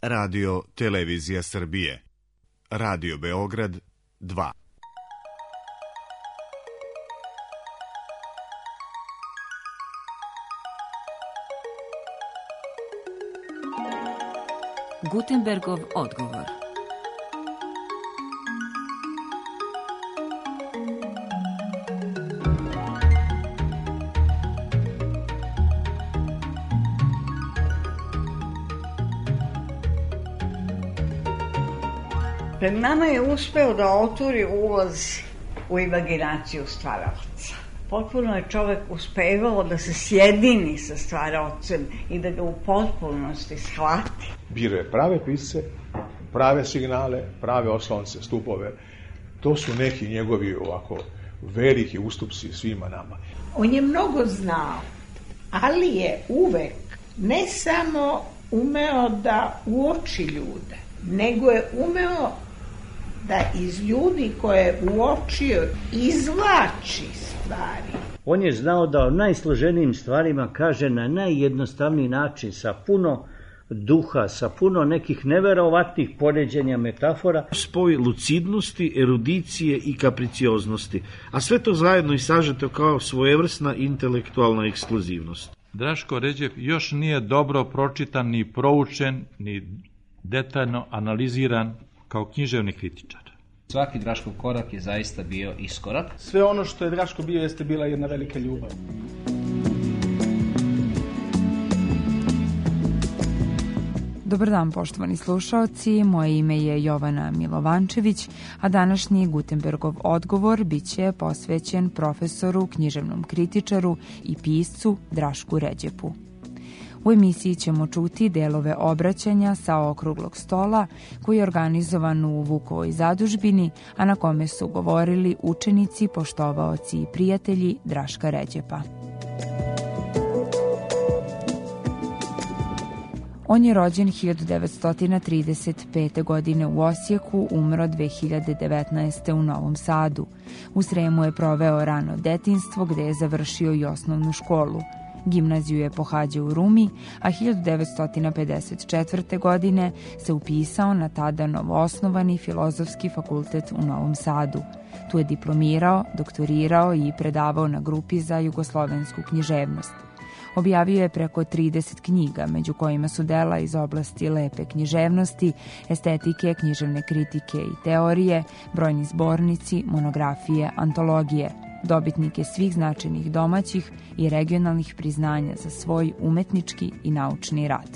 Radio Televizija Srbije. Radio Beograd 2. Gutenbergov odgovor. Pred nama je uspeo da otvori ulaz u imaginaciju stvaraoca. Potpuno je čovek uspevao da se sjedini sa stvaraocem i da ga u potpunosti shvati. Birao je prave pisce, prave signale, prave oslonce, stupove. To su neki njegovi ovako veliki ustupci svima nama. On je mnogo znao, ali je uvek ne samo umeo da uoči ljude, nego je umeo da iz ljudi koje je uočio izvlači stvari. On je znao da o najsloženijim stvarima kaže na najjednostavniji način, sa puno duha, sa puno nekih neverovatnih poređenja, metafora. Spoj lucidnosti, erudicije i kapricioznosti, a sve to zajedno i sažeto kao svojevrsna intelektualna ekskluzivnost. Draško Redžep još nije dobro pročitan, ni proučen, ni detaljno analiziran kao književni kritičar. Svaki Draškov korak je zaista bio iskorak. Sve ono što je Draško bio jeste bila jedna velika ljubav. Dobar dan, poštovani slušaoci, moje ime je Jovana Milovančević, a današnji Gutenbergov odgovor biće posvećen profesoru, književnom kritičaru i piscu Drašku Redžepu. U emisiji ćemo čuti delove obraćanja sa okruglog stola koji je organizovan u Vukovoj zadužbini, a na kome su govorili učenici, poštovaoci i prijatelji Draška Redžepa. On je rođen 1935. godine u Osijeku, umro 2019. u Novom Sadu. U Sremu je proveo rano detinjstvo gde je završio i osnovnu školu. Gimnaziju je pohađao u Rumi, a 1954. godine se upisao na tada novoosnovani Filozofski fakultet u Novom Sadu. Tu je diplomirao, doktorirao i predavao na grupi za jugoslovensku književnost. Objavio je preko 30 knjiga, među kojima su dela iz oblasti lepe književnosti, estetike, književne kritike i teorije, brojni zbornici, monografije, antologije. Dobitnik je svih značajnih domaćih i regionalnih priznanja za svoj umetnički i naučni rad.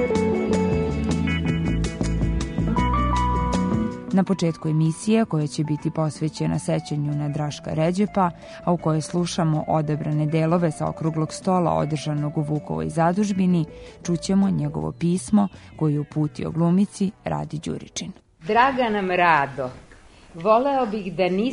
Na početku emisije, koja će biti posvećena sećanju na Draška Redžepa, a u kojoj slušamo odabrane delove sa okruglog stola održanog u Vukovoj zadužbini, čućemo njegovo pismo koje je uputio glumici Radi Đuričin. Draga nam Rado, voleo bih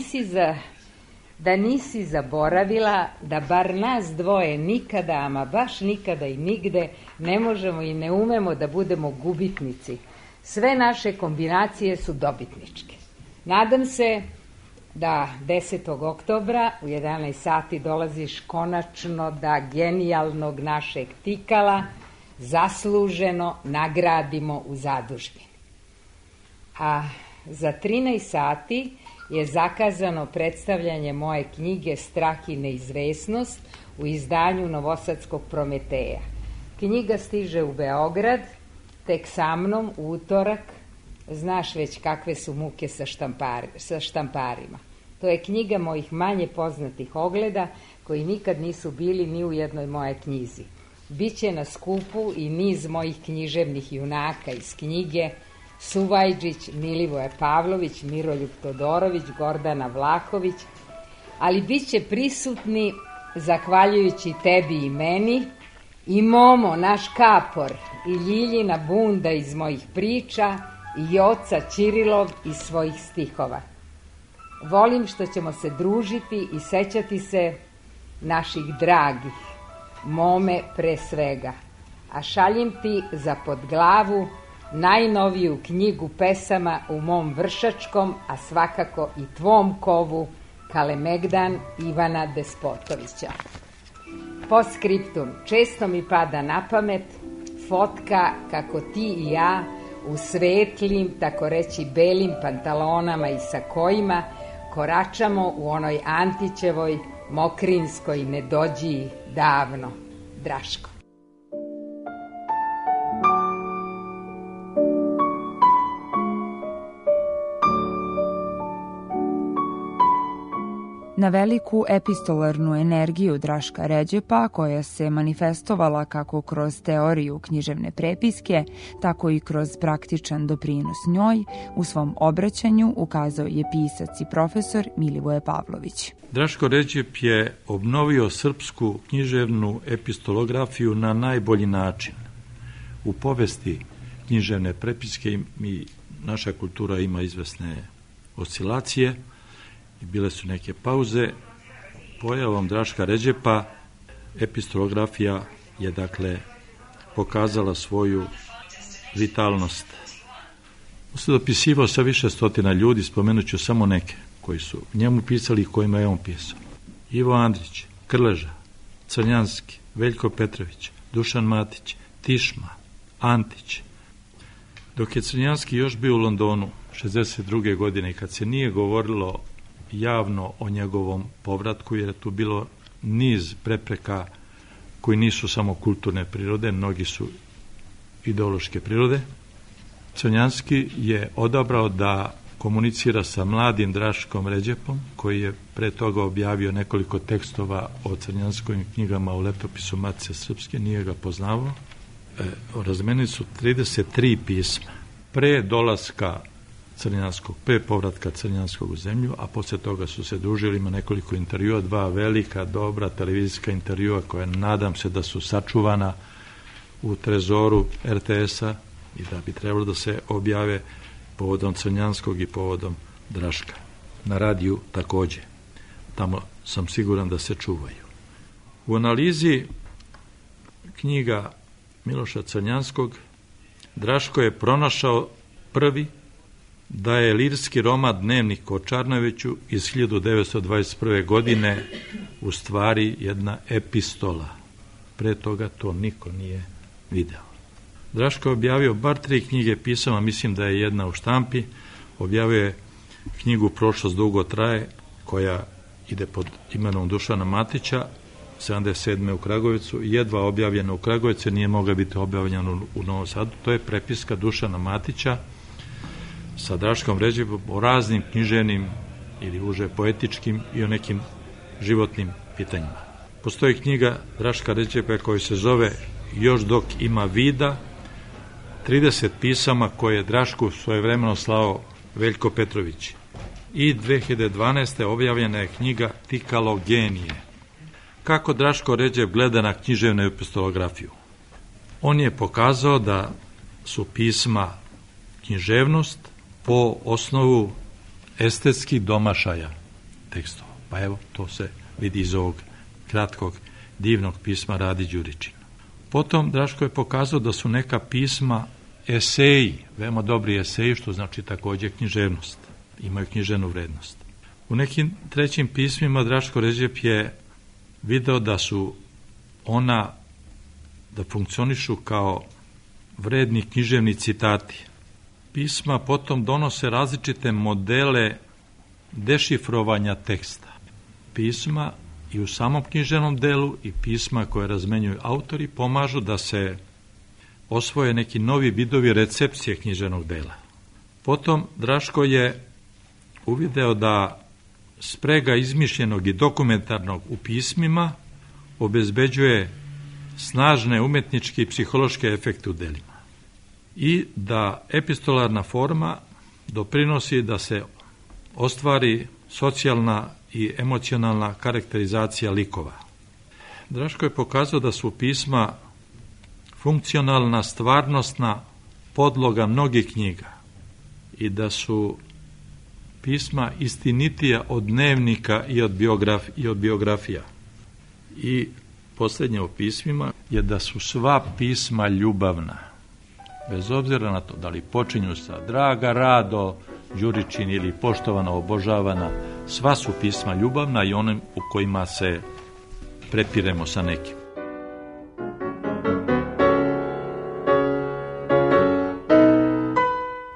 da nisi zaboravila da bar nas dvoje nikada, ama baš nikada i nigde ne možemo i ne umemo da budemo gubitnici. Sve naše kombinacije su dobitničke. Nadam se da 10. oktobra u 11 sati dolaziš konačno da genijalnog našeg Tikala zasluženo nagradimo u zadužbini. A za 13 sati je zakazano predstavljanje moje knjige Strah i neizvesnost u izdanju Novosadskog Prometeja. Knjiga stiže u Beograd, tek sa mnom u utorak. Znaš već kakve su muke sa štamparima. To je knjiga mojih manje poznatih ogleda koji nikad nisu bili ni u jednoj moje knjizi. Biće na skupu i niz mojih književnih junaka iz knjige: Suvajđić, Milivoje Pavlović, Miroljub Todorović, Gordana Vlahović, ali bit će prisutni, zahvaljujući tebi i meni, i Momo, naš kapor, i Ljiljina bunda iz mojih priča, i Joca Ćirilov iz svojih stihova. Volim što ćemo se družiti i sećati se naših dragih, Mome pre svega, a šaljem ti za podglavu najnoviju knjigu pesama u mom vršačkom, a svakako i tvom kovu, Kalemegdan Ivana Despotovića. Postskriptum, često mi pada na pamet fotka kako ti i ja u svetlim, tako reći belim pantalonama i sakojima, koračamo u onoj Antićevoj mokrinskoj nedođiji davno. Draško. Na veliku epistolarnu energiju Draška Ređepa, koja se manifestovala kako kroz teoriju književne prepiske, tako i kroz praktičan doprinos njoj, u svom obraćanju ukazao je pisac i profesor Milivoje Pavlović. Draško Ređep je obnovio srpsku književnu epistolografiju na najbolji način. U povesti književne prepiske naša kultura ima izvesne oscilacije, i bile su neke pauze. Pojavom Draška Ređepa epistolografija je dakle pokazala svoju vitalnost. On se dopisivao sa više stotina ljudi, spomenut ću samo neke koji su njemu pisali i kojima je on pisao. Ivo Andrić, Krleža, Crnjanski, Veljko Petrović, Dušan Matić, Tišma, Antić. Dok je Crnjanski još bio u Londonu 62. godine i kad se nije govorilo javno o njegovom povratku, jer je tu bilo niz prepreka koji nisu samo kulturne prirode, mnogi su ideološke prirode. Crnjanski je odabrao da komunicira sa mladim Draškom Ređepom, koji je pre toga objavio nekoliko tekstova o Crnjanskovim knjigama u letopisu Matice Srpske, nije ga poznavao. Razmenili su 33 pisma pre dolaska Crnjanskog, pre povratka Crnjanskog u zemlju, a posle toga su se družili, ima nekoliko intervjua, 2 velika, dobra televizijska intervjua koja nadam se da su sačuvana u trezoru RTS-a i da bi trebalo da se objave povodom Crnjanskog i povodom Draška. Na radiju takođe. Tamo sam siguran da se čuvaju. U analizi knjiga Miloša Crnjanskog Draško je pronašao prvi da je lirski roman Dnevnik o Čarnojeviću iz 1921. godine u stvari jedna epistola. Pre toga to niko nije video. Draško je objavio bar 3 knjige pisama, mislim da je jedna u štampi. Objavio je knjigu Prošlost dugo traje, koja ide pod imenom Dušana Matića, 77. u Kragujevcu, jedva objavljena u Kragujevcu, nije mogla biti objavljena u Novom Sadu. To je prepiska Dušana Matića sa Draškom Ređepom o raznim književnim ili uže poetičkim i o nekim životnim pitanjima. Postoji knjiga Draška Ređepa koja se zove Još dok ima vida, 30 pisama koje je Drašku svojevremeno slao Veljko Petrović. I 2012. objavljena je knjiga Tikalo genije. Kako Draško Ređep gleda na književnu epistolografiju? On je pokazao da su pisma književnost po osnovu estetskih domašaja tekstova. Pa evo, to se vidi iz ovog kratkog, divnog pisma Radi Đuričina. Potom Draško je pokazao da su neka pisma eseji, veoma dobri eseji, što znači takođe književnost. Imaju književnu vrednost. U nekim trećim pismima Draško Ređep je video da su da funkcionišu kao vredni književni citati. Pisma potom donose različite modele dešifrovanja teksta. Pisma i u samom književnom delu i pisma koje razmenjuju autori pomažu da se osvoje neki novi vidovi recepcije književnog dela. Potom Draško je uvideo da sprega izmišljenog i dokumentarnog u pismima obezbeđuje snažne umetničke i psihološke efekte u delima i da epistolarna forma doprinosi da se ostvari socijalna i emocionalna karakterizacija likova. Draško je pokazao da su pisma funkcionalna, stvarnostna podloga mnogih knjiga i da su pisma istinitija od dnevnika i od biografija. I posljednje o pismima je da su sva pisma ljubavna. Bez obzira na to da li počinju sa Draga Rado, Đuričin ili Poštovana, obožavana, sva su pisma ljubavna i onim u kojima se prepiremo sa nekim.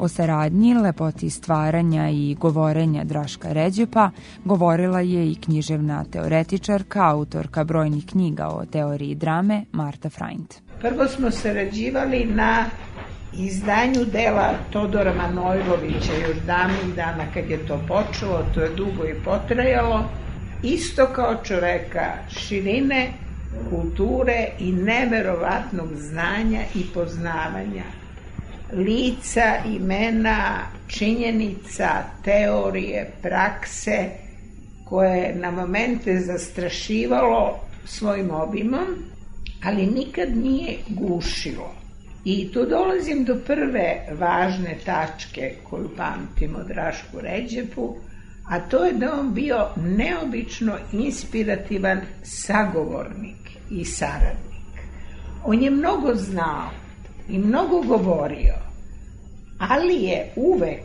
O saradnji, lepoti stvaranja i govorenja Draška Ređepa govorila je i književna teoretičarka, autorka brojnih knjiga o teoriji drame Marta Freund. Prvo smo sarađivali na izdanju dela Todora Manojlovića još davnih dana kad je to počelo, to je dugo i potrajalo, isto kao čoveka širine, kulture i neverovatnog znanja i poznavanja lica, imena, činjenica, teorije, prakse, koje je na momente zastrašivalo svojim obimom, ali nikad nije gušilo. I tu dolazim do prve važne tačke koju pamtim o Drašku Ređepu, a to je da on bio neobično inspirativan sagovornik i saradnik. On je mnogo znao i mnogo govorio, ali je uvek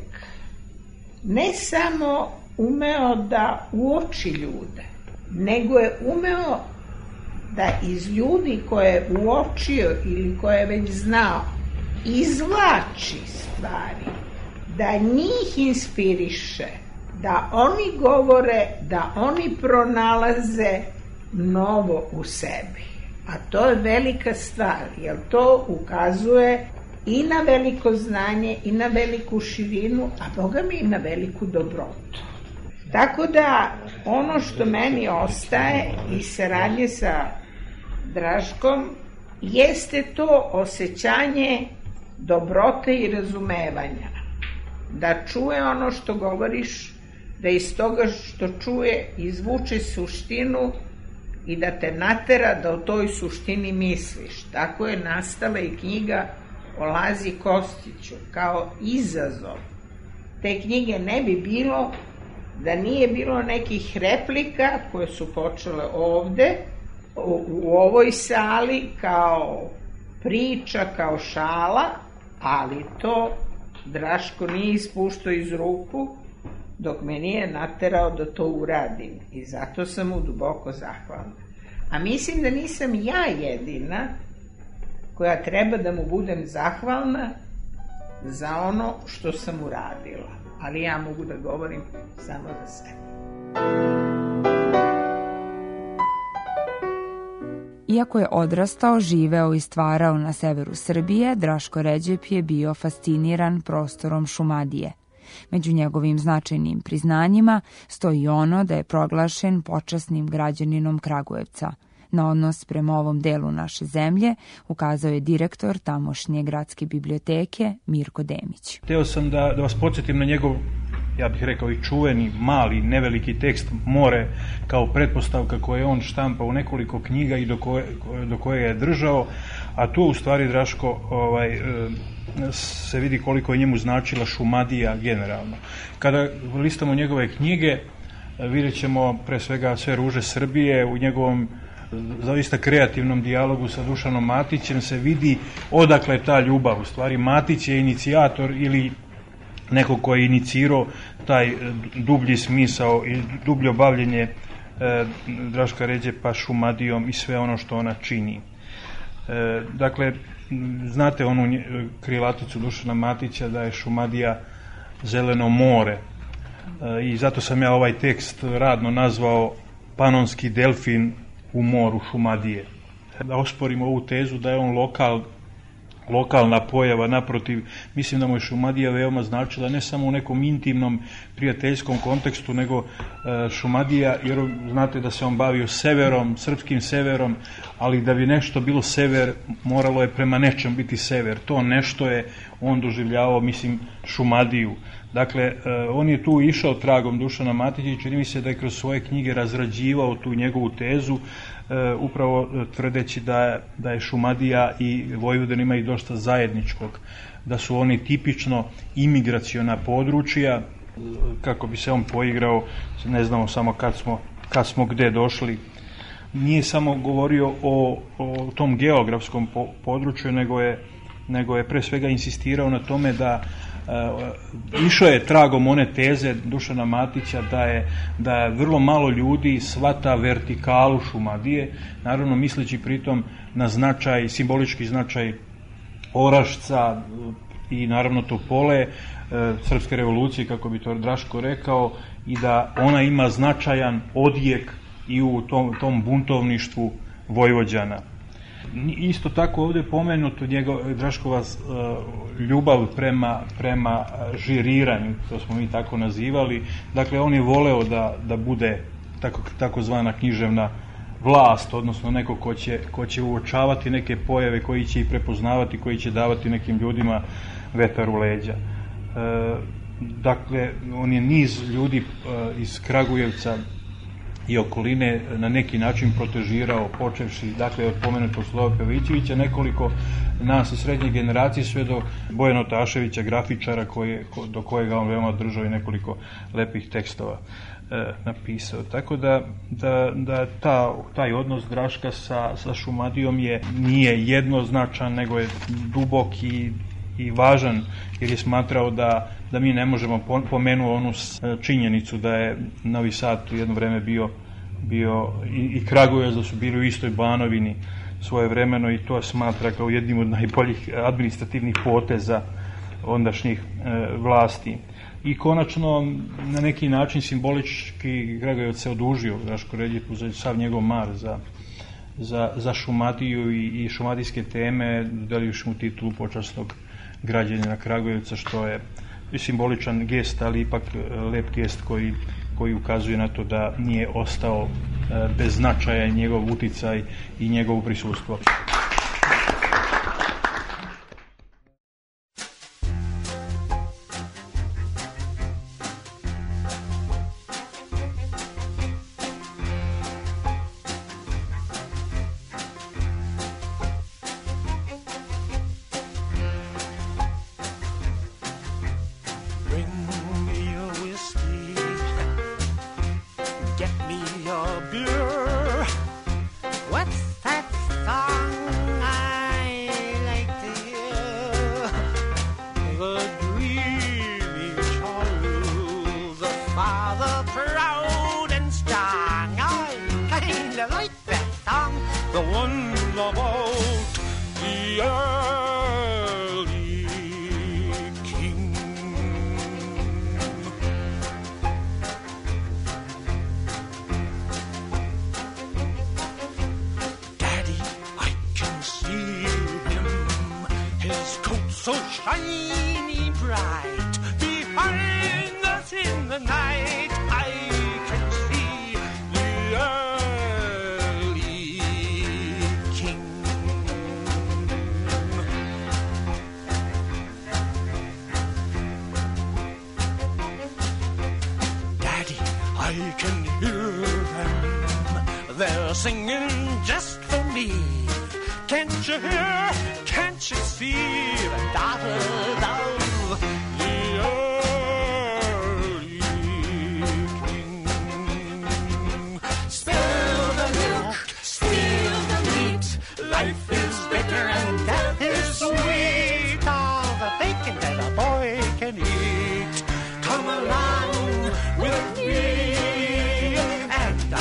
ne samo umeo da uoči ljude, nego je umeo da iz ljudi koje je uočio ili koje je već znao izvlači stvari, da njih inspiriše, da oni govore, da oni pronalaze novo u sebi. A to je velika stvar, jer to ukazuje i na veliko znanje, i na veliku širinu, a Boga mi i na veliku dobrotu. Tako da ono što meni ostaje iz saradnje sa Draškom jeste to osjećanje dobrote i razumevanja. Da čuje ono što govoriš, da iz toga što čuje izvuče suštinu i da te natera da o toj suštini misliš. Tako je nastala i knjiga o Lazi Kostiću kao izazov. Te knjige ne bi bilo da nije bilo nekih replika koje su počele ovde, u ovoj sali, kao priča, kao šala, ali to Draško nije ispuštao iz ruku dok me nije naterao da to uradim. I zato sam mu duboko zahvalna. A mislim da nisam ja jedina koja treba da mu budem zahvalna za ono što sam uradila. Ali ja mogu da govorim samo za sebe. Iako je odrastao, živeo i stvarao na severu Srbije, Draško Ređep je bio fasciniran prostorom Šumadije. Među njegovim značajnim priznanjima stoji ono da je proglašen počasnim građaninom Kragujevca. Na odnos prema ovom delu naše zemlje ukazao je direktor tamošnje gradske biblioteke Mirko Demić. Hteo sam da vas podsjetim na njegov, ja bih rekao i čuveni, mali, neveliki tekst More kao pretpostavka koje je on štampa u nekoliko knjiga i do koje je držao, a tu u stvari Draško se vidi koliko je njemu značila Šumadija generalno. Kada listamo njegove knjige, vidjet ćemo pre svega Sve ruže Srbije, u njegovom zaista kreativnom dijalogu sa Dušanom Matićem se vidi odakle ta ljubav. U stvari Matić je inicijator ili neko ko je inicirao taj dublji smisao i dublje bavljenje Draška Ređepa Šumadijom i sve ono što ona čini. Dakle, znate onu krilaticu Dušana Matića da je Šumadija zeleno more i zato sam ja ovaj tekst radno nazvao Panonski delfin u moru Šumadije. Da osporimo ovu tezu da je on lokalna pojava, naprotiv, mislim da mu je Šumadija veoma značila ne samo u nekom intimnom prijateljskom kontekstu, nego Šumadija, jer znate da se on bavio severom, srpskim severom, ali da bi nešto bilo sever, moralo je prema nečem biti sever. To nešto je on doživljavao, mislim, Šumadiju. Dakle, on je tu išao tragom Dušana Matića i čini mi se da je kroz svoje knjige razrađivao tu njegovu tezu, upravo tvrdeći da je Šumadija i Vojvodina imaju dosta zajedničkog, da su oni tipično imigraciona područja, kako bi se on poigrao, ne znamo samo kad smo gde došli. Nije samo govorio o tom geografskom području, nego je pre svega insistirao na tome da išao je tragom one teze Dušana Matića da je vrlo malo ljudi shvata vertikalu Šumadije, naravno misleći pritom na značaj, simbolički značaj Orašca, i naravno Topole, Srpske revolucije, kako bi to Draško rekao, i da ona ima značajan odjek i u tom buntovništvu Vojvođana. Isto tako ovdje je pomenuto Draškova ljubav prema žiriranju, to smo mi tako nazivali. Dakle, on je voleo da bude takozvana književna vlast, odnosno neko ko će uočavati neke pojave, koji će ih prepoznavati, koji će davati nekim ljudima vetar u leđa. Dakle, on je niz ljudi iz Kragujevca i okoline na neki način protežirao, počevši dakle od pomenutog Slova Pevićevića, nekoliko nas iz srednje generacije, sve do Bojana Otaševića, grafičara, do kojega on veoma držao i nekoliko lepih tekstova napisao. Tako da taj odnos Draška sa Šumadijom nije jednoznačan, nego je dubok i važan, jer je smatrao da mi ne možemo, pomenuo onu činjenicu da je Novi Sad jedno vreme bio i Kragujevac, da su bili u istoj Banovini svojevremeno, i to smatra kao jednim od najboljih administrativnih poteza ondašnjih vlasti. I konačno, na neki način simbolički, Kragujevac se odužio Draško Reljipu za sav njegov mar za Šumadiju i šumadijske teme, dodelivši mu titulu počasnog građanina Kragujevca, što je simboličan gest, ali ipak lep gest koji ukazuje na to da nije ostao bez značaja njegov uticaj i njegovo prisustvo. Singing just for me. Can't you hear? Can't you see the daughters of the early king? Spill the milk, steal the meat. Life is bitter and death is sweet. All the bacon that a boy can eat. Come along with me and the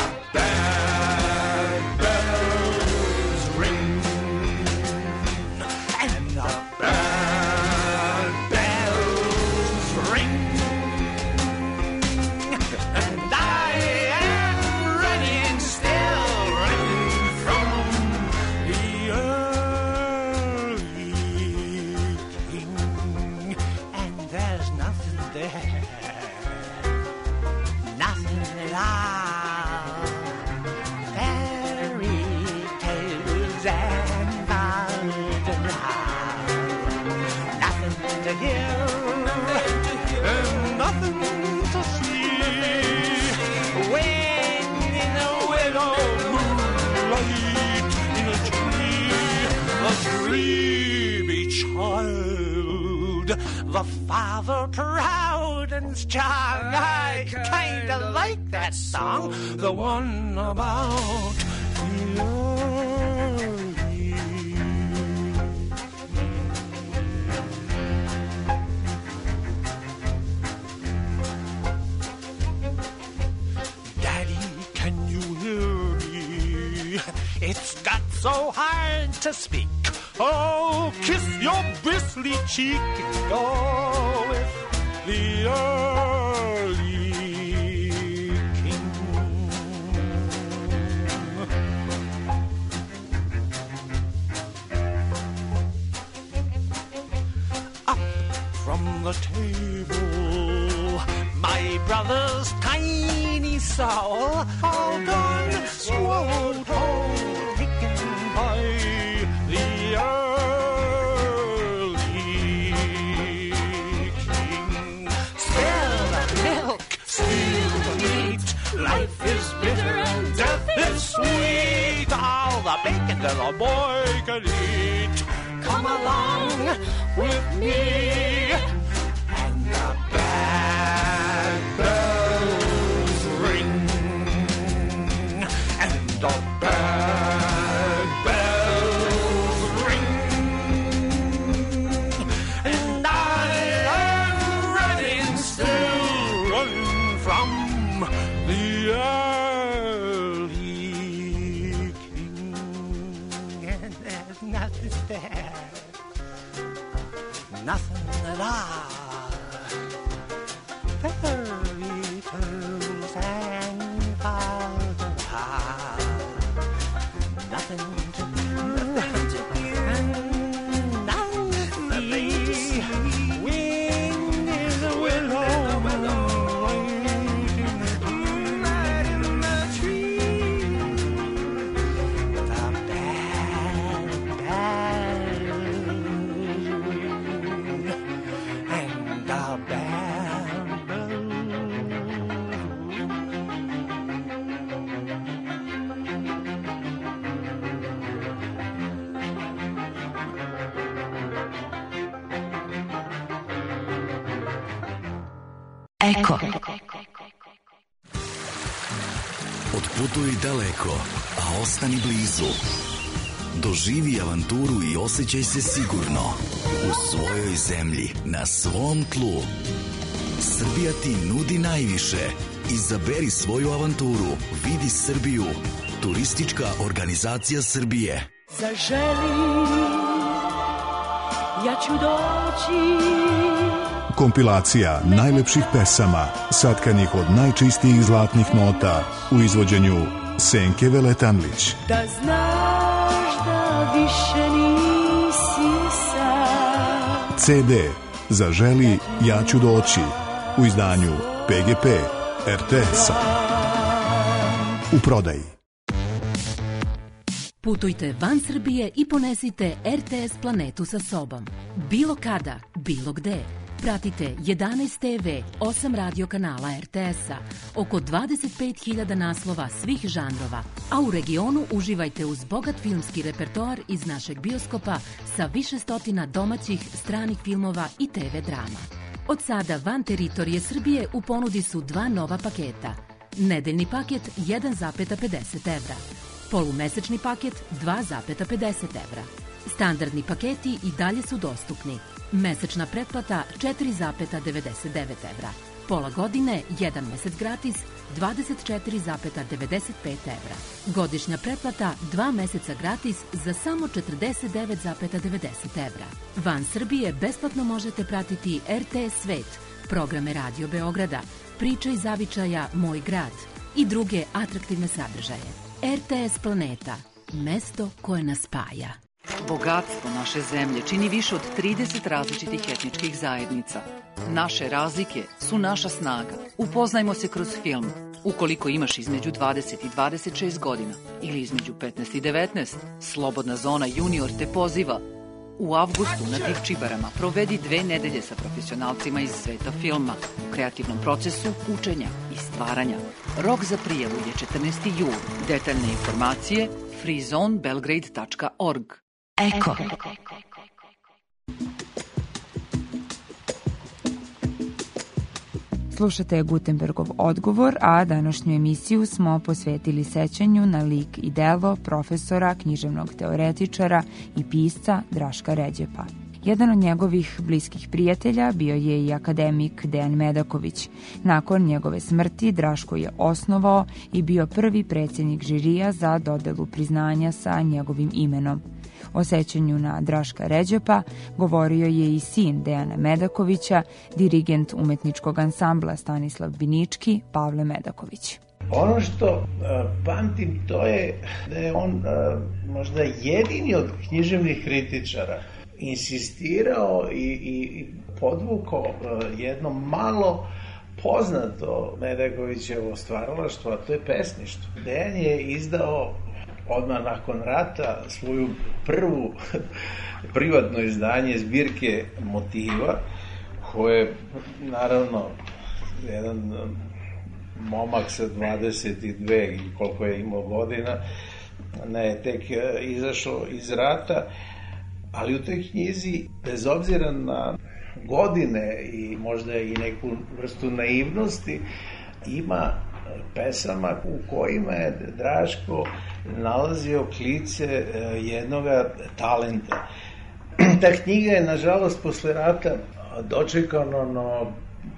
the father proud and strong. I kinda like that song, the one about Daddy, can you hear me? It's got so hard to speak. I'll kiss your bristly cheek and go with the early king. Up from the table, my brother's tiny soul, all gone, swallowed whole, taken by the early king. Spill the milk, steal the meat, life is bitter and death is sweet. All the bacon that a boy can eat. Come along with me, and the bad bells ring, and the bad bells ring, and I am ready and still running from the early king, and there's nothing there. Nothing at all. Fairy tales and fairy nothing to hear, nothing to see. Wind is a willow, night in the tree. The bad Eko. Otputuj daleko, a ostani blizu. Doživi avanturu i osjećaj se sigurno u svojoj zemlji, na svom tlu. Srbija ti nudi najviše. Izaberi svoju avanturu. Vidi Srbiju. Turistička organizacija Srbije. Zaželi, ja ću doći. Kompilacija najlepših pesama, satkanih od najčistijih zlatnih nota u izvođenju Senke Veletanlić. Da znaš da više nisi sam. CD Zaželi, ja ću doći u izdanju PGP RTS-a. U prodaji. Putujte van Srbije i ponesite RTS planetu sa sobom. Bilo kada, bilo gde. Pratite 11 TV, 8 radio kanala RTS-a, oko 25.000 naslova svih žanrova, a u regionu uživajte uz bogat filmski repertoar iz našeg bioskopa sa više stotina domaćih, stranih filmova i TV drama. Od sada van teritorije Srbije u ponudi su dva nova paketa. Nedeljni paket 1,50 evra. Polumesečni paket 2,50 evra. Standardni paketi i dalje su dostupni. Mesečna pretplata 4,99 evra. Pola godine, 1 mesec gratis, 24,95 evra. Godišnja pretplata 2 meseca gratis za samo 49,90 evra. Van Srbije besplatno možete pratiti RTS Svet, programe Radio Beograda, priče iz zavičaja Moj grad i druge atraktivne sadržaje. RTS Planeta, mesto koje nas spaja. Bogatstvo naše zemlje čini više od 30 različitih etničkih zajednica. Naše razlike su naša snaga. Upoznajmo se kroz film. Ukoliko imaš između 20 i 26 godina ili između 15 i 19, Slobodna zona junior te poziva. U avgustu na Divčibarama provedi 2 nedelje sa profesionalcima iz sveta filma u kreativnom procesu učenja i stvaranja. Rok za prijavu je 14. jul. Detaljne informacije freezonebelgrade.org. Eko. Slušate Gutenbergov odgovor, a današnju emisiju smo posvetili sećanju na lik i delo profesora, književnog teoretičara i pisca Draška Ređepa. Jedan od njegovih bliskih prijatelja bio je i akademik Dejan Medaković. Nakon njegove smrti Draško je osnovao i bio prvi predsjednik žirija za dodelu priznanja sa njegovim imenom. O sećanju na Draška Ređepa govorio je i sin Dejana Medakovića, dirigent umetničkog ansambla Stanislav Binički, Pavle Medaković. Ono što pamtim to je da je on možda jedini od književnih kritičara insistirao i podvukao jedno malo poznato Medakovićevo stvaralaštvo, a to je pesništvo. Dejan je izdao odmah nakon rata svoju prvu privatno izdanje zbirke motiva, koje naravno jedan momak sa 22 ili koliko je imao godina, ne tek izašao iz rata, ali u toj knjizi, bez obzira na godine i možda i neku vrstu naivnosti, ima pesama u kojima je Draško nalazio klice jednoga talenta. Ta knjiga je, nažalost, posle rata dočekano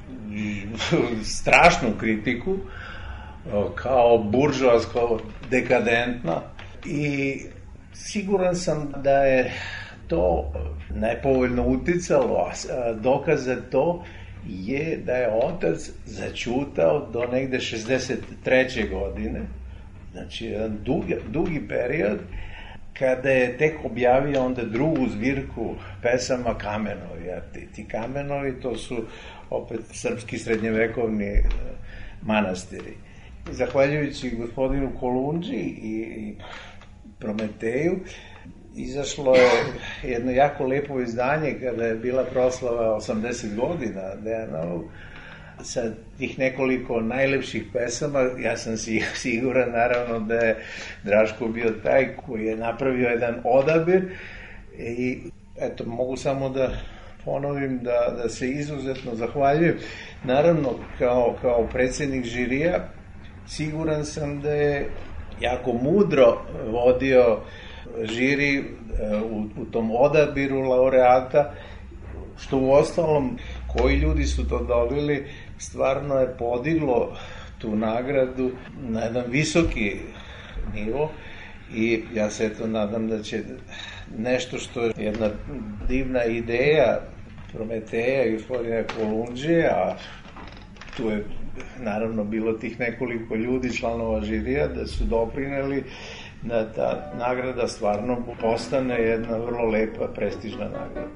strašnu kritiku, kao buržoasko dekadentna, i siguran sam da je to nepovoljno uticalo, a dokaz za to je da je otac začutao do negde 63. godine, znači jedan dugi period, kada je tek objavio onda drugu zbirku pesama Kamenovi. A ti Kamenovi, to su opet srpski srednjevekovni manastiri. Zahvaljujući gospodinu Kolundži i Prometeju, izašlo je jedno jako lepo izdanje kada je bila proslava 80 godina Dejanovog, sa tih nekoliko najlepših pesama. Ja sam siguran, naravno, da je Draško bio taj koji je napravio jedan odabir i eto, mogu samo da ponovim da se izuzetno zahvaljujem. Naravno, kao predsjednik žirija, siguran sam da je jako mudro vodio žiri u tom odabiru laureata, što u ostalom, koji ljudi su to dobili, stvarno je podiglo tu nagradu na jedan visoki nivo i ja se eto nadam da će nešto što je jedna divna ideja Prometeja i gospodina Kolundže, a tu je naravno bilo tih nekoliko ljudi, članova žirija, da su doprineli da ta nagrada stvarno postane jedna vrlo lepa, prestižna nagrada.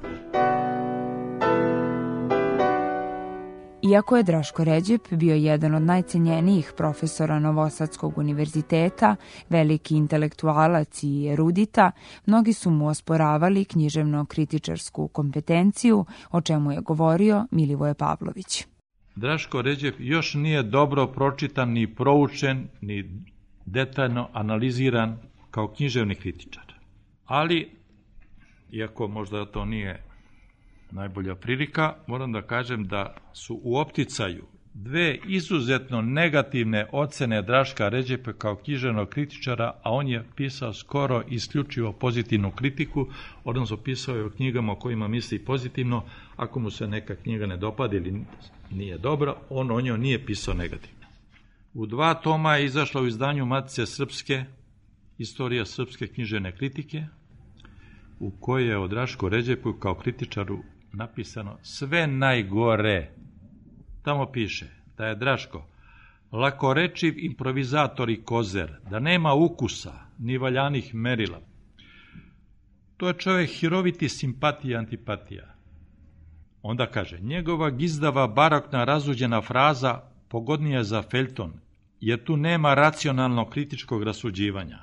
Iako je Draško Ređep bio jedan od najcenjenijih profesora Novosadskog univerziteta, veliki intelektualac i erudita, mnogi su mu osporavali književno-kritičarsku kompetenciju, o čemu je govorio Milivoje Pavlović. Draško Ređep još nije dobro pročitan, ni proučen, ni detaljno analiziran kao književni kritičar. Ali, iako možda to nije najbolja prilika, moram da kažem da su u opticaju dve izuzetno negativne ocene Draška Ređepa kao književnog kritičara, a on je pisao skoro isključivo pozitivnu kritiku, odnosno pisao je o knjigama o kojima misli pozitivno. Ako mu se neka knjiga ne dopadi ili nije dobro, on o njoj nije pisao negativno. U 2 toma je izašla u izdanju Matice Srpske Istorija srpske književne kritike, u kojoj je o Drašku Ređepu kao kritičaru napisano sve najgore. Tamo piše da je Draško lakorečiv improvizator i kozer, da nema ukusa ni valjanih merila. To je čovjek hiroviti simpatija i antipatija. Onda kaže, njegova gizdava barokna razuđena fraza pogodnija za feljton, jer tu nema racionalnog kritičkog rasuđivanja.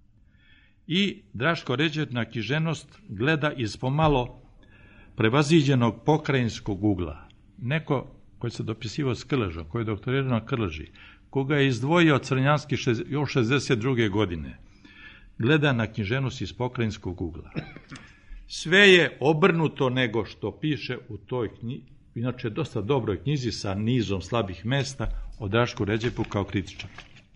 I Draško Ređep na književnost gleda iz pomalo prevaziđenog pokrajinskog ugla. Neko koji se dopisivao s Krležom, koji je doktorirao na Krleži, koga je izdvojio od Crnjanski još 62. godine, gleda na književnost iz pokrajinskog ugla. Sve je obrnuto nego što piše u toj knjizi, inače dosta dobroj knjizi sa nizom slabih mesta o Drašku Ređepu kao kritičar.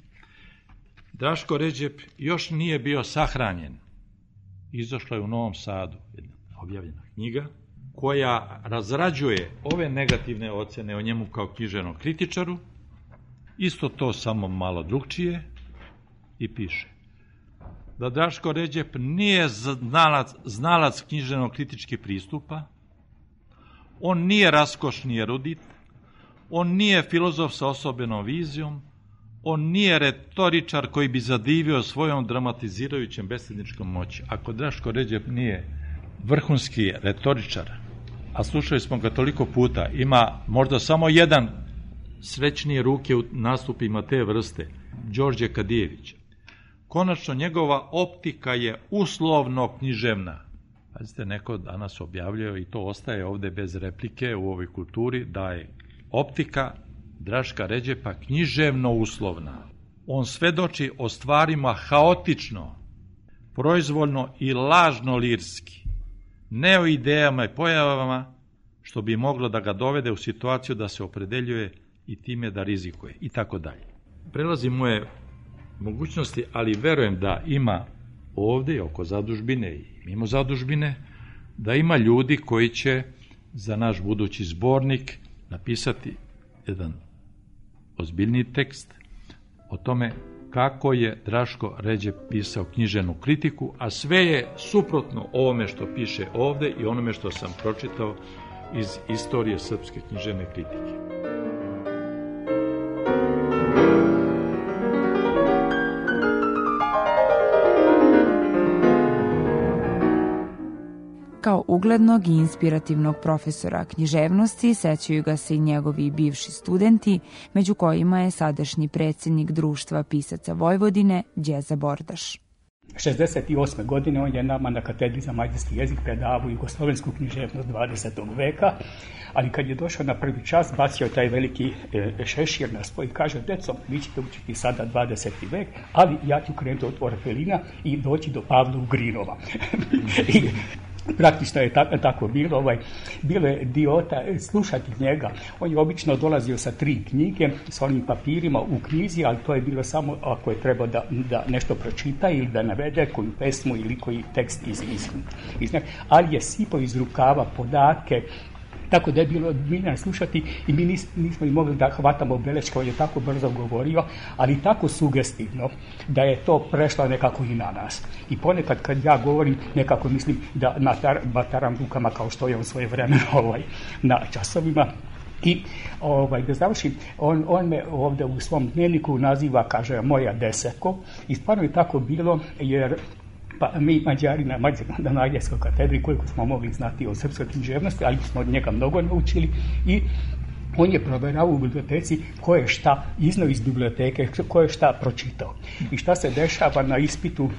Draško Ređep još nije bio sahranjen. Izašla je u Novom Sadu jedna objavljena knjiga koja razrađuje ove negativne ocene o njemu kao književnom kritičaru, isto to samo malo drugčije, i piše: da Draško Ređep nije znalac književno-kritičkih pristupa, on nije raskošni erudit, on nije filozof sa osobenom vizijom, on nije retoričar koji bi zadivio svojom dramatizirajućem besedničkom moći. Ako Draško Ređep nije vrhunski retoričar, a slušali smo ga toliko puta, ima možda samo jedan srećnije ruke u nastupima te vrste, Đorđe Kadijević. Konačno, njegova optika je uslovno književna. Pazite, neko danas objavljao i to ostaje ovde bez replike u ovoj kulturi, da je optika Draška Ređepa književno uslovna. On svedoči o stvarima haotično, proizvoljno i lažno lirski, ne o idejama i pojavama, što bi moglo da ga dovede u situaciju da se opredeljuje i time da rizikuje i tako dalje. Prelazi moje mogućnosti, ali verujem da ima ovde oko zadužbine i mimo zadužbine, da ima ljudi koji će za naš budući zbornik napisati jedan ozbiljni tekst o tome kako je Draško Ređep pisao književnu kritiku, a sve je suprotno ovome što piše ovde i onome što sam pročitao iz istorije srpske književne kritike. Kao uglednog i inspirativnog profesora književnosti sećaju ga se i njegovi bivši studenti, među kojima je sadašnji predsjednik Društva pisaca Vojvodine, Đeza Bordaš. 68. godine on je nama na katedri za mađarski jezik predavao jugoslovensku književnost 20. veka, ali kad je došao na prvi čas, bacio taj veliki šešir na svoj i kaže: deco, vi ćete učiti sada 20. vek, ali ja ću krenuti od Orfelina i doći do Pavla Ugrinova. I praktično je tako bilo. Bilo je idiota slušati njega. On je obično dolazio sa 3 knjige, sa onim papirima u knjizi, ali to je bilo samo ako je trebao da nešto pročita ili da navede koju pesmu ili koji tekst iz njega. Ali je sipao iz rukava podatke, tako da je bilo miljano slušati i mi nismo i mogli da hvatamo beleške, on je tako brzo govorio, ali tako sugestivno da je to prešlo nekako i na nas. I ponekad kad ja govorim, nekako mislim da bataram rukama kao što je u svoje vremeno na časovima. I da završim, on me ovdje u svom dnevniku naziva, kaže, moja desetko, i stvarno je tako bilo, jer pa mi Mađari na Mađarskoj katedri, koliko smo mogli znati o srpskoj književnosti, ali smo od njega mnogo naučili, i on je provjeravao u biblioteci ko je šta iznao iz biblioteke, ko je šta pročitao. I šta se dešava na ispitu,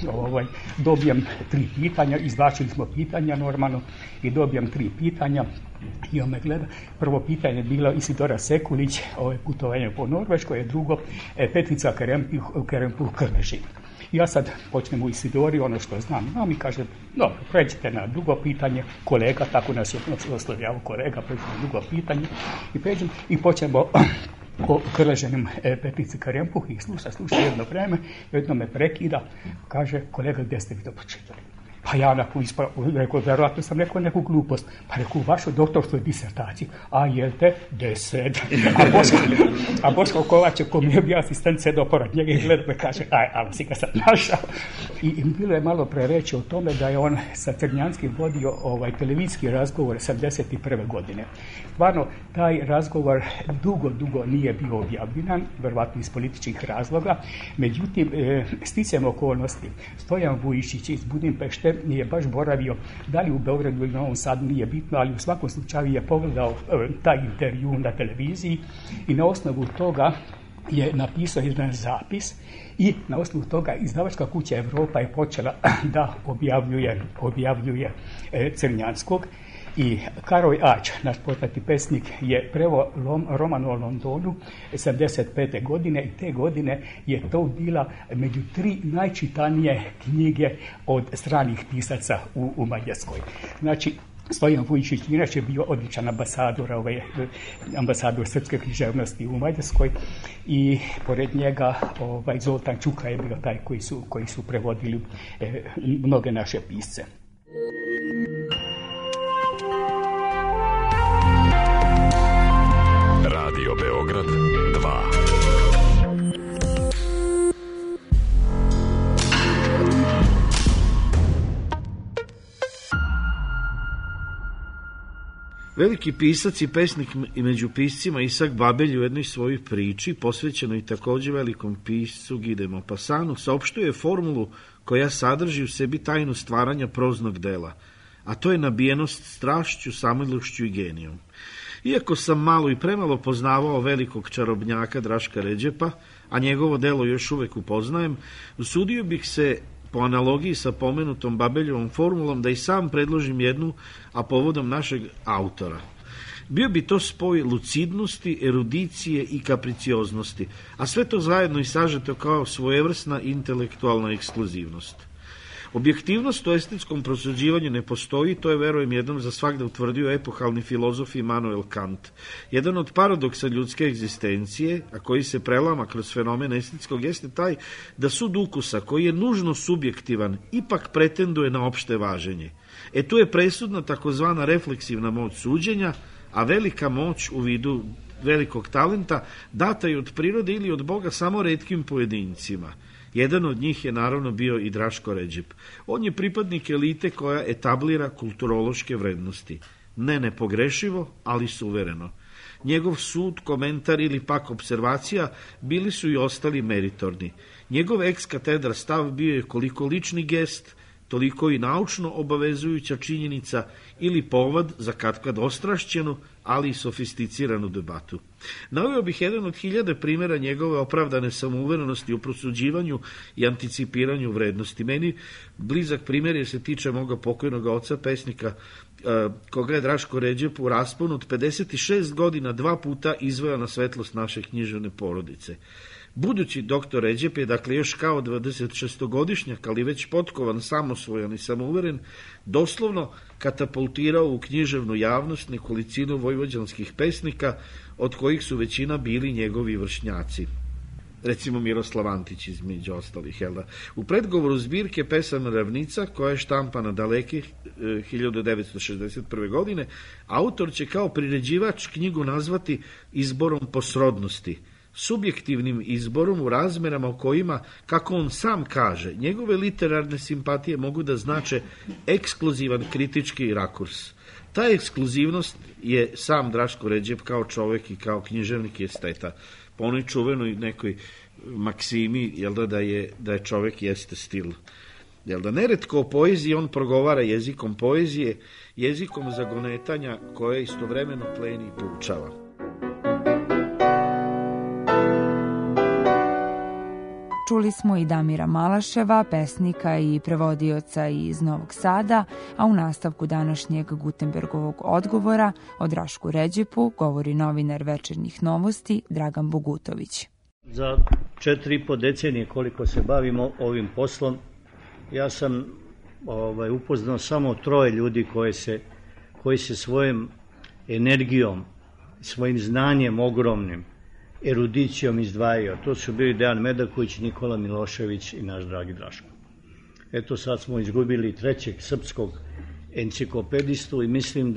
dobijem 3 pitanja, izvlačili smo pitanja normalno i dobijem 3 pitanja i on me gleda. Prvo pitanje je bilo Isidora Sekulić, putovanje po Norveškoj, drugo Petrica Kerempuh Krležin. Ja sad počnem u Isidori, ono što znam, a mi kaže, dobro, pređite na drugo pitanje, kolega, tako nas je oslovljavao kolega, pređite na drugo pitanje i pređem i počnemo o Krleženim Petrici Kerempuh i sluša jedno vreme, jedno me prekida, kaže, kolega, gdje ste vi to pročitali? Pa ja rekao, verovatno sam rekao neku glupost. Pa rekao, vašu doktorskoj disertaciji. A jel te? 10. A Boško Kovačev, ko mi je bio asistent, sedao pored njega i gleda me kaže, ali si ga sad našao. I bilo je malo pre reći o tome da je on sa Crnjanskim vodio televizijski razgovor 71. godine. Stvarno, taj razgovor dugo nije bio objavljen, verovatno iz političkih razloga. Međutim, sticajem okolnosti, Stojan Vujišić iz Budimpešte je baš boravio, da li u Beogradu ili Novom Sadu, nije bitno, ali u svakom slučaju je pogledao taj intervju na televiziji i na osnovu toga je napisao jedan zapis i na osnovu toga izdavačka kuća Evropa je počela da objavljuje Crnjanskog. I Karoj Ač, naš poznati pesnik, je preveo roman o Londonu 75. godine i te godine je to bila među 3 najčitanije knjige od stranih pisaca u Mađarskoj. Znači, Stojan Vujičić inače bio odličan ambasador srpske književnosti u Mađarskoj i pored njega Zoltan Čuka je bio taj koji su prevodili mnoge naše pisce. Radio Beograd 2. Veliki pisac i pesnik i među piscima Isak Babelj u jednoj svojoj priči, posvećenoj također velikom piscu Guy de Maupassanu, saopštuje formulu koja sadrži u sebi tajnu stvaranja proznog dela, a to je nabijenost strašću, samoljubšću i genijom. Iako sam malo i premalo poznavao velikog čarobnjaka Draška Redžepa, a njegovo delo još uvek upoznajem, usudio bih se po analogiji sa pomenutom Babeljevom formulom da i sam predložim jednu, a povodom našeg autora. Bio bi to spoj lucidnosti, erudicije i kapricioznosti, a sve to zajedno i sažeto kao svojevrsna intelektualna ekskluzivnost. Objektivnost u estetskom prosuđivanju ne postoji, to je, verujem, jednom za svagda utvrdio epohalni filozof Immanuel Kant. Jedan od paradoksa ljudske egzistencije, a koji se prelama kroz fenomen estetskog, jeste taj da sud ukusa, koji je nužno subjektivan, ipak pretenduje na opšte važenje. Tu je presudna takozvana refleksivna moć suđenja, a velika moć u vidu velikog talenta data je od prirode ili od Boga samo retkim pojedincima. Jedan od njih je naravno bio i Draško Redžep. On je pripadnik elite koja etablira kulturološke vrednosti. Ne nepogrešivo, ali suvereno. Njegov sud, komentar ili pak observacija bili su i ostali meritorni. Njegov ex katedra stav bio je koliko lični gest, toliko i naučno obavezujuća činjenica ili povod za katkad ostrašćenu, ali i sofisticiranu debatu. Naveo bih jedan od 1000 primjera njegove opravdane samouverenosti u prosuđivanju i anticipiranju vrednosti. Meni blizak primjer jer se tiče moga pokojnog oca, pesnika, koga je Draško Redžep u rasponu od 56 godina 2 puta izveo na svetlost naše književne porodice. Budući doktor Redžep je, dakle, još kao 26-godišnjak, ali već potkovan, samosvojan i samouveren, doslovno katapultirao u književnu javnost nekolicinu vojvođanskih pesnika, od kojih su većina bili njegovi vršnjaci. Recimo Miroslav Antić između ostalih. U predgovoru zbirke pesama Ravnica, koja je štampana daleke 1961. godine, autor će kao priređivač knjigu nazvati izborom po srodnosti, subjektivnim izborom u razmerama u kojima, kako on sam kaže, njegove literarne simpatije mogu da znače ekskluzivan kritički rakurs. Ta ekskluzivnost je sam Draško Redžep kao čovek i kao književnik i esteta. Po onoj čuvenoj nekoj maksimi, da je čovek jeste stil. Neretko o poeziji on progovara jezikom poezije, jezikom zagonetanja koje istovremeno pleni i poučava. Čuli smo i Damira Malaševa, pesnika i prevodioca iz Novog Sada, a u nastavku današnjeg Gutenbergovog odgovora o Drašku Redžepu govori novinar Večernjih novosti Dragan Bogutović. Za 4,5 decenije koliko se bavimo ovim poslom, ja sam upoznao samo 3 ljudi koji se svojom energijom, svojim znanjem ogromnim, erudicijom izdvajao. To su bili Dejan Medaković, Nikola Milošević i naš dragi Draško. Eto, sad smo izgubili 3. srpskog enciklopedistu i mislim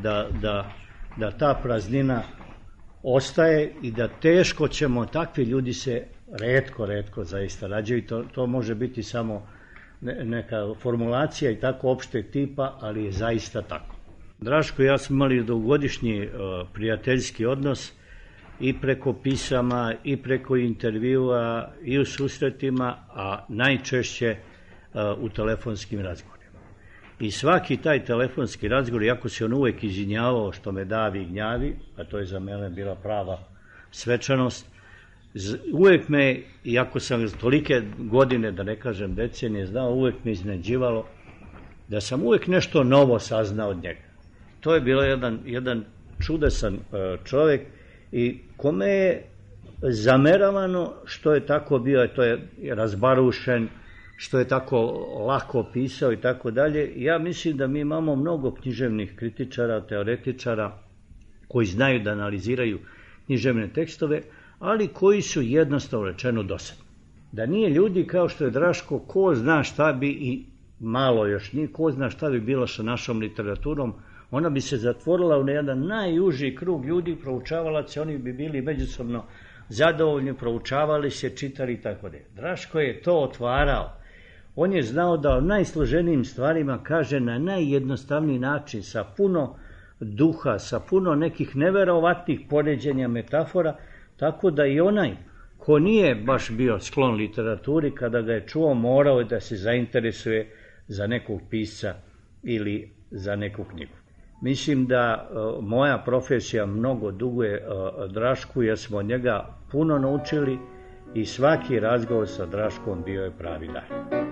da ta praznina ostaje i da teško ćemo, takvi ljudi se retko zaista rađaju. To može biti samo neka formulacija i tako opšteg tipa, ali je zaista tako. Draško i ja smo imali dugogodišnji prijateljski odnos i preko pisama, i preko intervjua, i u susretima, a najčešće u telefonskim razgovorima. I svaki taj telefonski razgovor, iako se on uvek izvinjavao što me davi i gnjavi, a to je za mene bila prava svečanost, uvek me, iako sam tolike godine, da ne kažem decenije, znao, uvek me iznenađivalo da sam uvek nešto novo saznao od njega. To je bilo jedan čudesan čovjek i kome je zameravano što je tako bio, to je razbarušen, što je tako lako pisao i tako dalje. Ja mislim da mi imamo mnogo književnih kritičara, teoretičara koji znaju da analiziraju književne tekstove, ali koji su jednostavno rečeno dosadni. Da nije ljudi kao što je Draško, ko zna šta bi, i malo još nije, ko zna šta bi bilo sa našom literaturom, ona bi se zatvorila u jedan najuži krug ljudi, proučavalaca, oni bi bili međusobno zadovoljni, proučavali se, čitali i tako dalje. Draško je to otvarao. On je znao da o najsloženijim stvarima kaže na najjednostavniji način, sa puno duha, sa puno nekih neverovatnih poređenja, metafora, tako da i onaj ko nije baš bio sklon literaturi, kada ga je čuo, morao je da se zainteresuje za nekog pisca ili za neku knjigu. Mislim da moja profesija mnogo duguje Drašku, jer smo od njega puno naučili i svaki razgovor sa Draškom bio je pravi dar.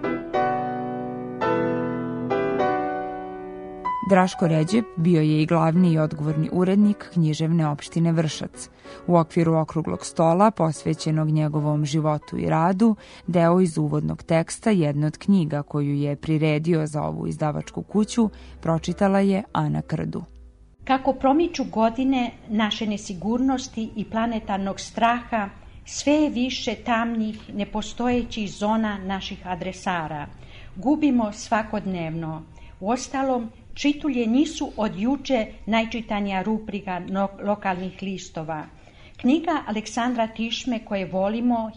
Draško Ređep bio je i glavni i odgovorni urednik književne opštine Vršac. U okviru okruglog stola, posvećenog njegovom životu i radu, deo iz uvodnog teksta jedne od knjiga koju je priredio za ovu izdavačku kuću, pročitala je Ana Krdu. Kako promiču godine naše nesigurnosti i planetarnog straha, sve je više tamnih, nepostojećih zona naših adresara. Gubimo svakodnevno. Uostalom, čitulje nisu od juče najčitanija rubrika lokalnih listova. Knjiga Aleksandra Tišme, koje volimo,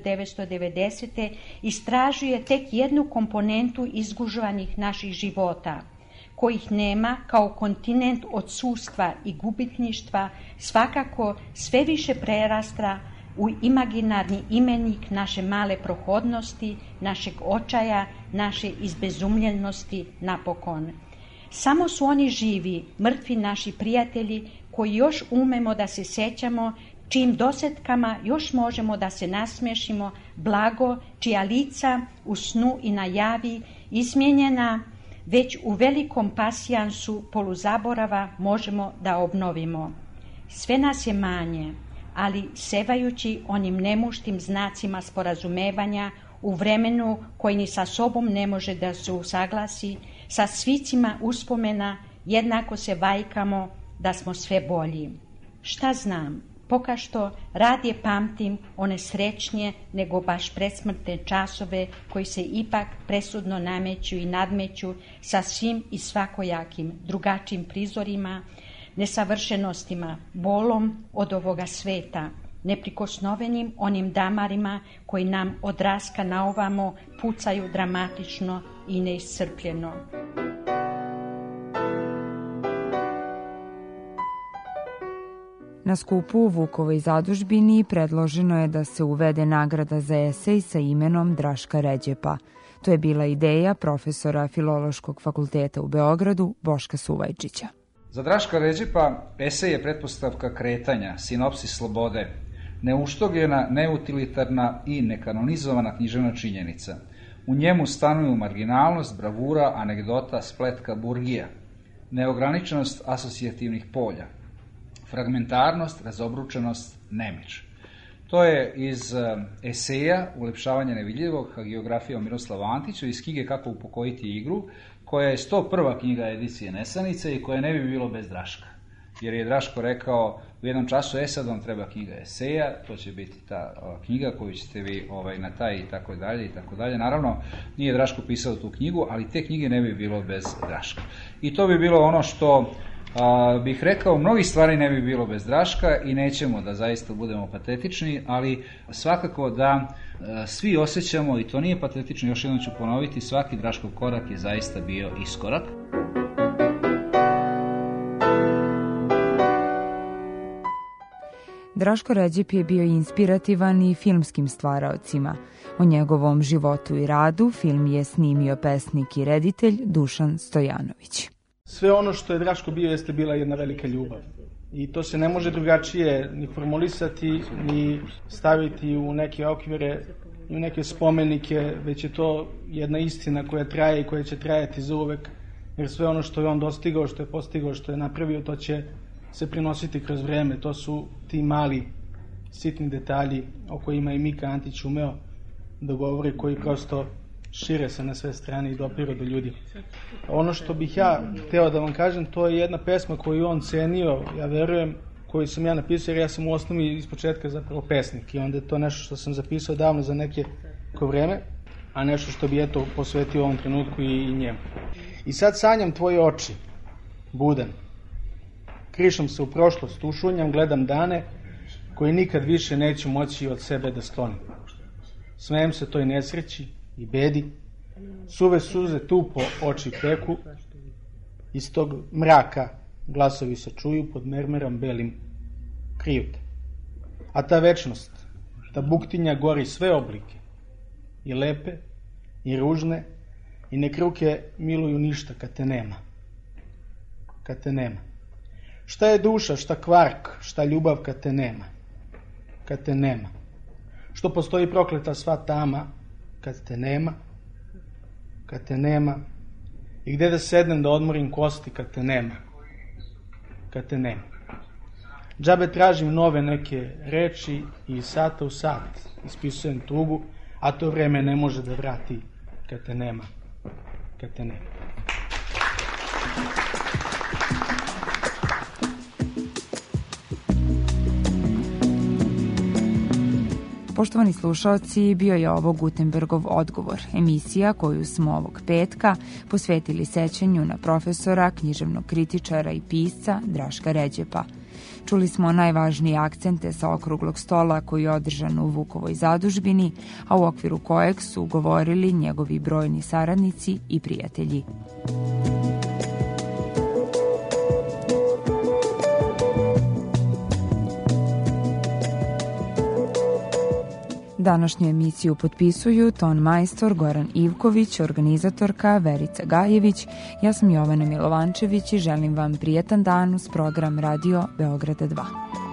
1990. istražuje tek jednu komponentu izgužvanih naših života, kojih nema kao kontinent odsustva i gubitništva, svakako sve više prerastra u imaginarni imenik naše male prohodnosti, našeg očaja, naše izbezumljenosti napokon. Samo su oni živi, mrtvi naši prijatelji, koji još umemo da se sećamo, čijim dosetkama još možemo da se nasmešimo, blago, čija lica u snu i na javi, izmijenjena već u velikom pasijansu poluzaborava, možemo da obnovimo. Sve nas je manje, ali sevajući onim nemuštim znacima sporazumevanja u vremenu koji ni sa sobom ne može da se usaglasi, sa svicima uspomena jednako se vajkamo da smo sve bolji. Šta znam, pokašto radije pamtim one srećnije nego baš predsmrtne časove koji se ipak presudno nameću i nadmeću sa svim i svakojakim drugačijim prizorima, nesavršenostima, bolom od ovoga sveta, neprikosnovenim onim damarima koji nam od raska na ovamo pucaju dramatično i neiscrpljeno. Na skupu u Vukovoj zadužbini predloženo je da se uvede nagrada za esej sa imenom Draška Ređepa. To je bila ideja profesora Filološkog fakulteta u Beogradu Boška Suvajčića. Za Draška Ređepa esej je pretpostavka kretanja, sinopsis slobode, neuštogljena, neutilitarna i nekanonizovana književna činjenica. U njemu stanuju marginalnost, bravura, anegdota, spletka, burgija, neograničenost asocijativnih polja, fragmentarnost, razobručenost, nemič. To je iz eseja Ulepšavanje nevidljivog, hagiografija o Miroslavu Antiću, iz knjige Kako upokojiti igru, koja je 101. knjiga edicije Nesanice i koja ne bi bilo bez Draška. Jer je Draško rekao u jednom času, sad vam treba knjiga eseja, to će biti ta knjiga koju ćete vi na taj i tako dalje i tako dalje. Naravno, nije Draško pisao tu knjigu, ali te knjige ne bi bilo bez Draška. I to bi bilo ono što bih rekao, mnogih stvari ne bi bilo bez Draška i nećemo da zaista budemo patetični, ali svakako da svi osjećamo, i to nije patetično, još jednom ću ponoviti, svaki Draškov korak je zaista bio iskorak. Draško Ređep je bio inspirativan i filmskim stvaraocima. O njegovom životu i radu film je snimio pesnik i reditelj Dušan Stojanović. Sve ono što je Draško bio jeste bila jedna velika ljubav. I to se ne može drugačije ni formulisati, ni staviti u neke okvire i u neke spomenike, već je to jedna istina koja traje i koja će trajati zauvek, jer sve ono što je on dostigao, što je postigao, što je napravio, to će se prinositi kroz vreme. To su ti mali, sitni detalji o kojima i Mika Antić umeo da govori, koji prosto šire se na sve strane i dopiru do ljudi. Ono što bih ja hteo da vam kažem, to je jedna pesma koju on cenio, ja verujem, koju sam ja napisao, jer ja sam u osnovi ispočetka zapravo pesnik i onda je to nešto što sam zapisao davno za neko vreme, a nešto što bi eto posvetio ovom trenutku i njemu. I sad sanjam tvoje oči, budan. Krišom se u prošlost ušunjam, gledam dane koje nikad više neću moći od sebe da sklonim. Smejem se toj nesreći i bedi, suve suze tupo oči peku, iz tog mraka glasovi se čuju pod mermerom belim krijute. A ta večnost, ta buktinja gori sve oblike, i lepe, i ružne, i nek ruke miluju ništa kad te nema. Kad te nema. Šta je duša, šta kvark, šta ljubav kad te nema? Kad te nema. Što postoji prokleta sva tama kad te nema? Kad te nema. I gde da sednem da odmorim kosti kad te nema? Kad te nema. Džabe tražim nove neke reči i iz sata u sat ispisujem tugu, a to vreme ne može da vrati kad te nema. Kad te nema. Poštovani slušaoci, bio je ovo Gutenbergov odgovor, emisija koju smo ovog petka posvetili sećanju na profesora, književnog kritičara i pisca Draška Ređepa. Čuli smo najvažnije akcente sa okruglog stola koji je održan u Vukovoj zadužbini, a u okviru kojeg su govorili njegovi brojni saradnici i prijatelji. Današnju emisiju potpisuju ton majstor Goran Ivković, organizatorka Verica Gajević, ja sam Jovana Milovančević i želim vam prijetan dan uz program Radio Beograda 2.